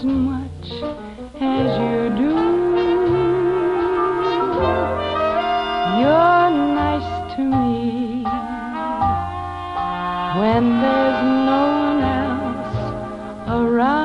as much as you do. You're nice to me when there's no one else around.